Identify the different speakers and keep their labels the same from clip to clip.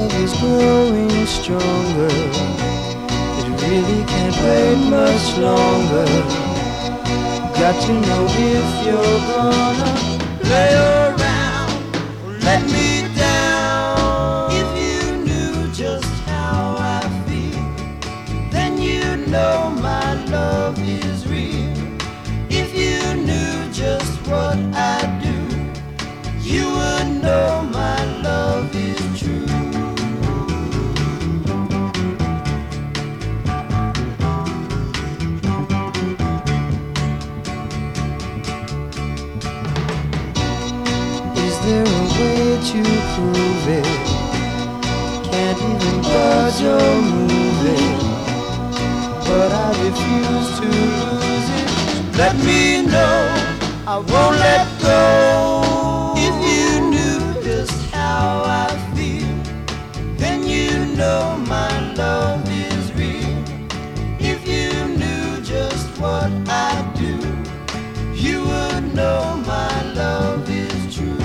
Speaker 1: love is growing stronger. It really can't wait much longer. Got to know if you're gonna play around or let me down. If you knew just how I feel, then you'd know my love is real. If you knew just what I do, you would know my love is true. Is there a way to prove it? Can't even budge or move it, but I refuse to lose it. Let me know, I won't let go. If you knew just how I feel, then you know my love is real. If you knew just what I do, you would know my love is true.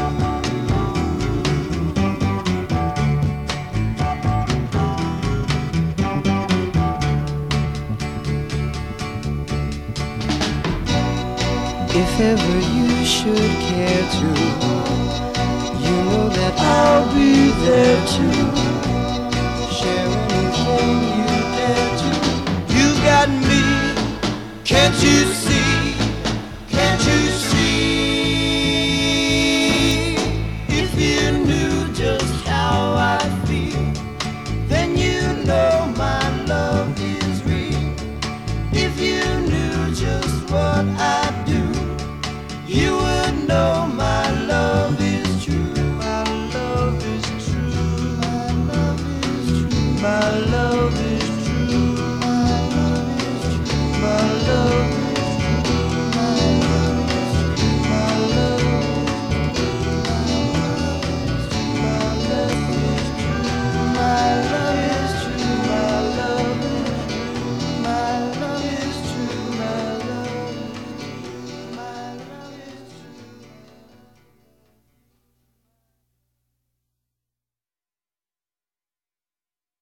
Speaker 1: If ever you should care to, you know that I'll be there too. Share anything you dare to. You got me, can't you see?